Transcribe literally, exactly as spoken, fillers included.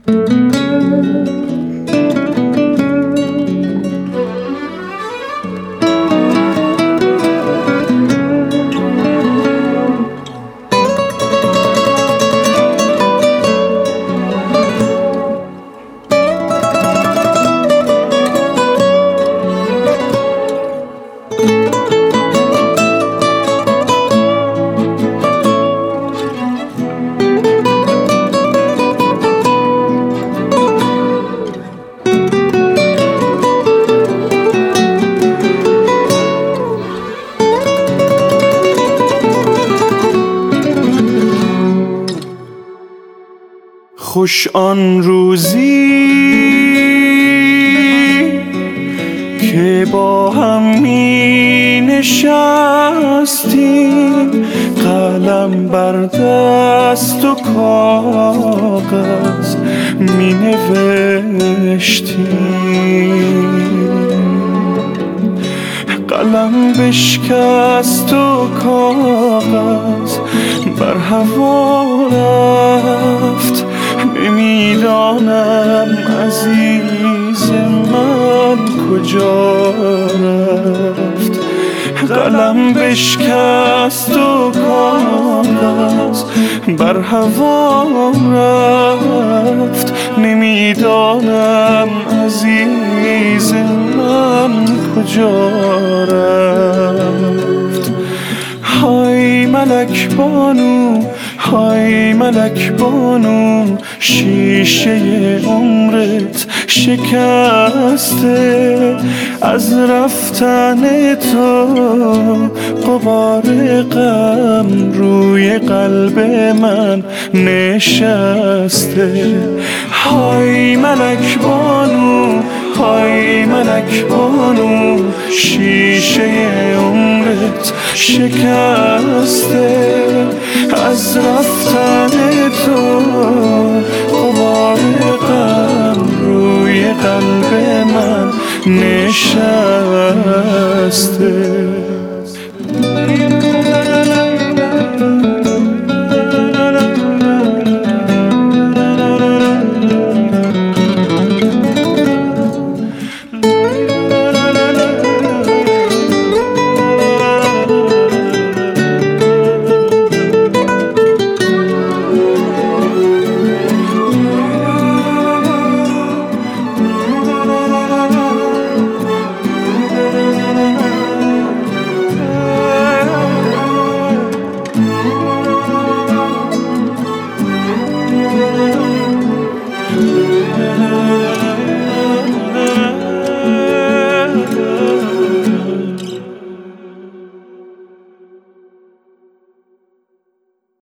خوش آن روزی که با هم می نشستیم، قلم بر دست و کاغذ می نوشتیم. قلم بشکست و کاغذ بر هوا رفت، نمیدانم عزیز من کجا رفت. قلم بشکست و کاغذ بر هوا رفت، نمیدانم عزیز من کجا رفت. های ملک بانو، های ملک بانو، شیشه عمرت شکسته، از رفتن تو غبار غم روی قلب من نشسته. های ملک بانو، های ملک بانو، شیشه عمرت شکسته، از رفتن تو غبار غم روی قلب من نشسته.